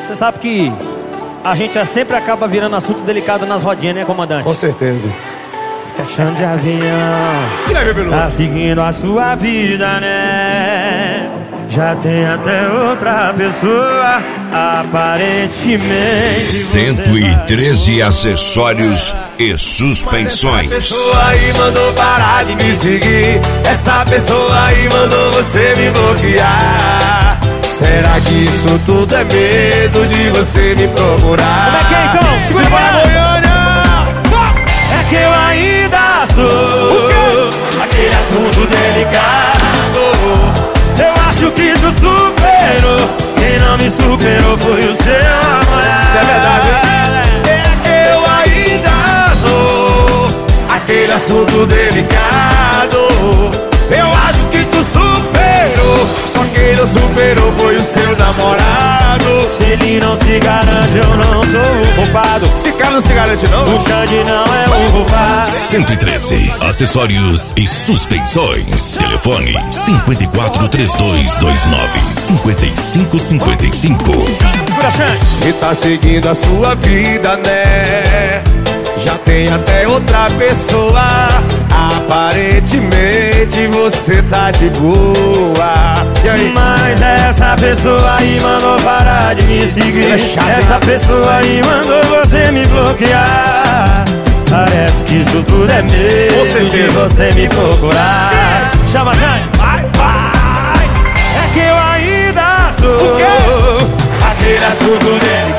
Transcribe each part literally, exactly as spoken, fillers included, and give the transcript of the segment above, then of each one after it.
Você sabe que a gente sempre acaba virando assunto delicado nas rodinhas, né, comandante? Com certeza. Chão de avião, tá seguindo a sua vida, né? Já tem até outra pessoa, aparentemente. cento e treze acessórios e suspensões. Essa pessoa aí mandou parar de me seguir. Essa pessoa aí mandou você me bloquear. Será que isso tudo é medo de você me procurar? Como é que é então? Segura para Goiânia! É que eu ainda sou aquele assunto delicado. Eu acho que tu superou. Quem não me superou foi o seu namorado. Isso é verdade, hein? É que eu ainda sou aquele assunto delicado. Eu acho que tu superou. Só quem não superou foi o seu namorado. Se ele não se garante, eu não sou o culpado. Esse cara não se garante, não? O Xande não é o culpado. cento e treze acessórios e suspensões. Telefone cinco quatro três dois dois nove cinco cinco cinco cinco. Segura, Xande. E tá seguindo a sua vida, né? Já tem até outra pessoa. Aparentemente você tá de boa. E aí? Mas essa pessoa aí mandou parar de me seguir. É chato, essa hein? pessoa aí mandou você me bloquear. Parece que isso tudo é Com medo certeza. de você me procurar. Chama, Jane. Vai, vai. É que eu ainda sou O quê? aquele assunto dele.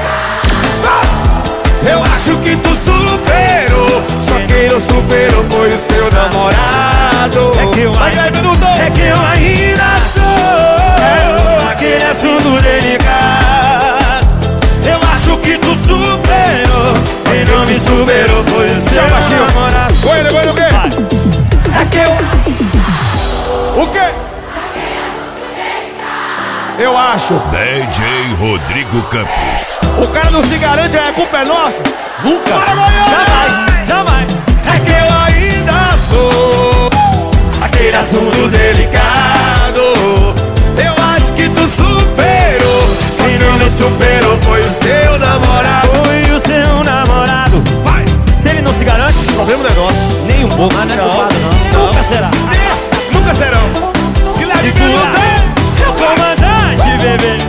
Eu acho que tu superou. Só quem não superou foi o seu namorado. É que eu Vai, ainda, vai, minuto. é que eu ainda sou aquele assunto delicado. Eu acho que tu superou. Quem não me superou foi o seu Tchau, baixinho. namorado. Goiânia, Goiânia, o quê? Vai. É que eu... O quê? Eu acho. D J Rodrigo Campos. O cara não se garante, a culpa é nossa. Nunca, Bora, Goiânia! jamais, jamais. É que eu ainda sou aquele assunto delicado. Eu acho que tu superou. Só quem não me superou foi o seu namorado. Foi o seu namorado. Vai! Se ele não se garante, O problema não é nosso. nem um pouco. Mas não é culpado, não. Nunca será. Nunca serão. Segura. Comandante, bebê.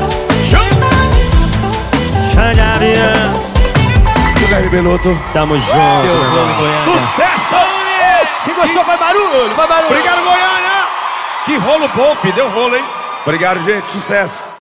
Xande Avião. Guilherme Beloto. Tamo junto, meu irmão. Sucesso! Quem gostou, vai barulho, vai barulho. Obrigado, Goiânia! Que rolo bom, filho. Deu rolo, hein? Obrigado, gente. Sucesso.